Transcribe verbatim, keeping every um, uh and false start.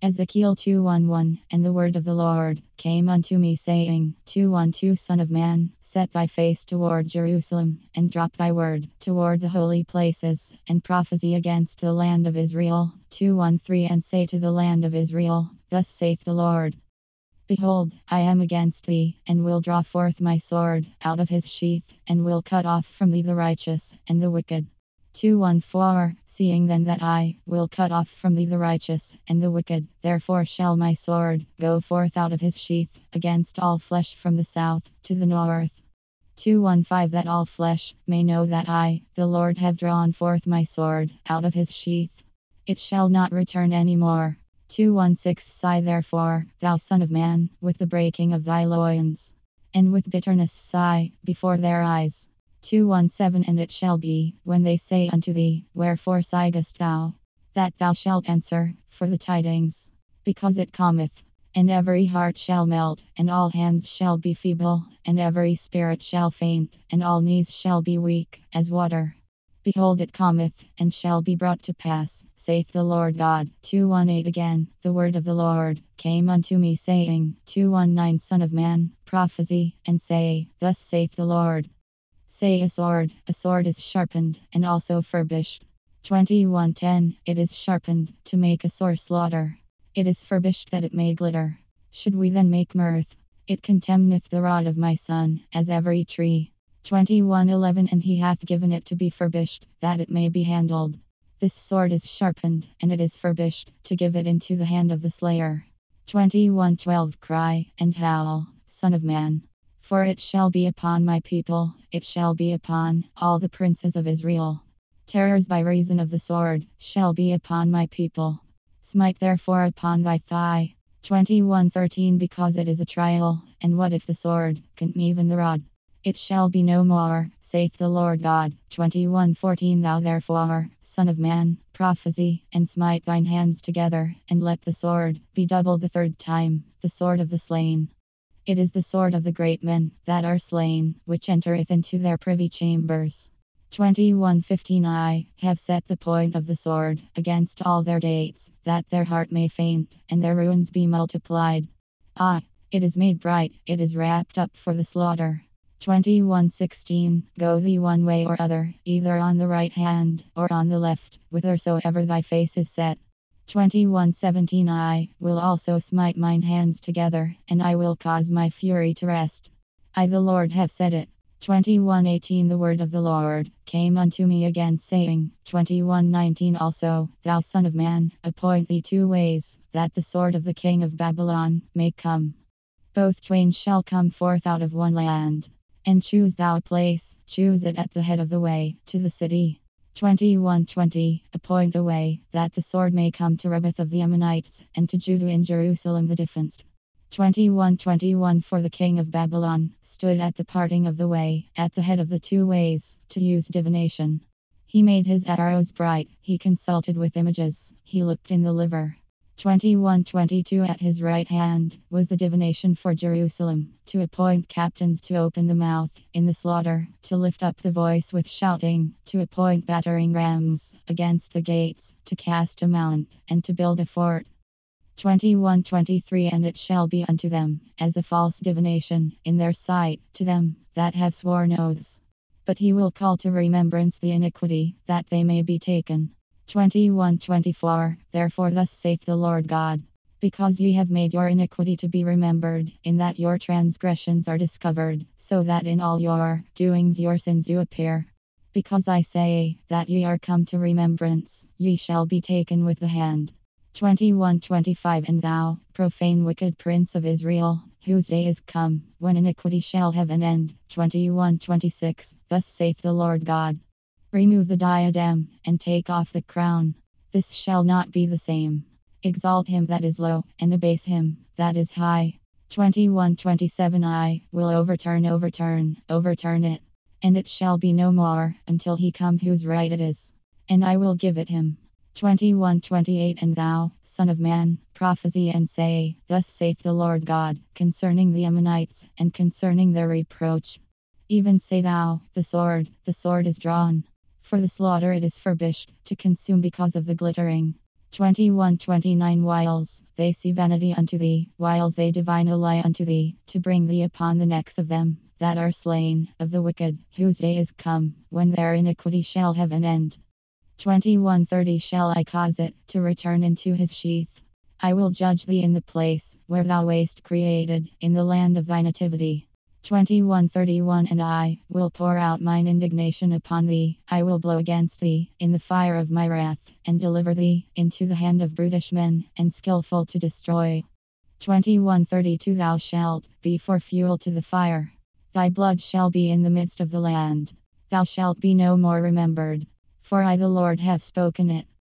Ezekiel two eleven. And the word of the Lord came unto me, saying, two twelve Son of man, set thy face toward Jerusalem, and drop thy word toward the holy places, and prophesy against the land of Israel. two thirteen And say to the land of Israel, Thus saith the Lord, Behold, I am against thee, and will draw forth my sword out of his sheath, and will cut off from thee the righteous and the wicked. two fourteen Seeing then that I will cut off from thee the righteous and the wicked, therefore shall my sword go forth out of his sheath against all flesh from the south to the north. two fifteen That all flesh may know that I, the Lord, have drawn forth my sword out of his sheath. It shall not return any more. two sixteen Sigh therefore, thou son of man, with the breaking of thy loins, and with bitterness sigh before their eyes. two seventeen And it shall be, when they say unto thee, Wherefore sighest thou? That thou shalt answer, For the tidings, because it cometh. And every heart shall melt, and all hands shall be feeble, and every spirit shall faint, and all knees shall be weak as water. Behold, it cometh, and shall be brought to pass, saith the Lord God. two eighteen Again, the word of the Lord came unto me, saying, two nineteen Son of man, prophesy, and say, Thus saith the Lord. Say a sword, a sword is sharpened, and also furbished. twenty-one ten It is sharpened, to make a sore slaughter. It is furbished, that it may glitter. Should we then make mirth? It contemneth the rod of my son, as every tree. twenty-one eleven And he hath given it to be furbished, that it may be handled. This sword is sharpened, and it is furbished, to give it into the hand of the slayer. twenty-one twelve Cry, and howl, Son of man. For it shall be upon my people, it shall be upon all the princes of Israel. Terrors by reason of the sword shall be upon my people. Smite therefore upon thy thigh. twenty-one thirteen Because it is a trial, and what if the sword can even the rod? It shall be no more, saith the Lord God. twenty-one fourteen Thou therefore, son of man, prophesy, and smite thine hands together, and let the sword be doubled the third time, the sword of the slain. It is the sword of the great men that are slain, which entereth into their privy chambers. twenty-one fifteen I have set the point of the sword against all their gates, that their heart may faint, and their ruins be multiplied. Ah, it is made bright, it is wrapped up for the slaughter. twenty-one sixteen Go thee one way or other, either on the right hand, or on the left, whithersoever thy face is set. twenty-one seventeen I will also smite mine hands together, and I will cause my fury to rest. I the Lord have said it. twenty-one eighteen The word of the Lord came unto me again, saying, twenty-one nineteen Also, thou son of man, appoint thee two ways, that the sword of the king of Babylon may come. Both twain shall come forth out of one land. And choose thou a place, choose it at the head of the way, to the city. twenty-one twenty Appoint a way, that the sword may come to Rabbith of the Ammonites, and to Judah in Jerusalem the defenced. twenty-one twenty-one For the king of Babylon stood at the parting of the way, at the head of the two ways, to use divination. He made his arrows bright, he consulted with images, he looked in the liver. twenty-one twenty-two At his right hand was the divination for Jerusalem, to appoint captains to open the mouth in the slaughter, to lift up the voice with shouting, to appoint battering rams against the gates, to cast a mount, and to build a fort. twenty-one twenty-three And it shall be unto them as a false divination in their sight, to them that have sworn oaths. But he will call to remembrance the iniquity, that they may be taken. twenty-one twenty-four Therefore thus saith the Lord God, because ye have made your iniquity to be remembered, in that your transgressions are discovered, so that in all your doings your sins do appear. Because I say that ye are come to remembrance, ye shall be taken with the hand. twenty-one twenty-five And thou, profane wicked prince of Israel, whose day is come, when iniquity shall have an end. twenty-one twenty-six Thus saith the Lord God. Remove the diadem, and take off the crown. This shall not be the same. Exalt him that is low, and abase him that is high. twenty-one twenty-seven I will overturn, overturn, overturn it. And it shall be no more, until he come whose right it is. And I will give it him. twenty-one twenty-eight And thou, son of man, prophesy and say, Thus saith the Lord God, concerning the Ammonites, and concerning their reproach. Even say thou, The sword, the sword is drawn. For the slaughter it is furbished, to consume because of the glittering. twenty-one twenty-nine Whiles they see vanity unto thee, whiles they divine a lie unto thee, to bring thee upon the necks of them that are slain, of the wicked, whose day is come, when their iniquity shall have an end. twenty-one thirty Shall I cause it to return into his sheath? I will judge thee in the place where thou wast created, in the land of thy nativity. twenty-one thirty-one And I will pour out mine indignation upon thee, I will blow against thee in the fire of my wrath, and deliver thee into the hand of brutish men, and skillful to destroy. twenty-one thirty-two Thou shalt be for fuel to the fire. Thy blood shall be in the midst of the land. Thou shalt be no more remembered. For I, the Lord, have spoken it.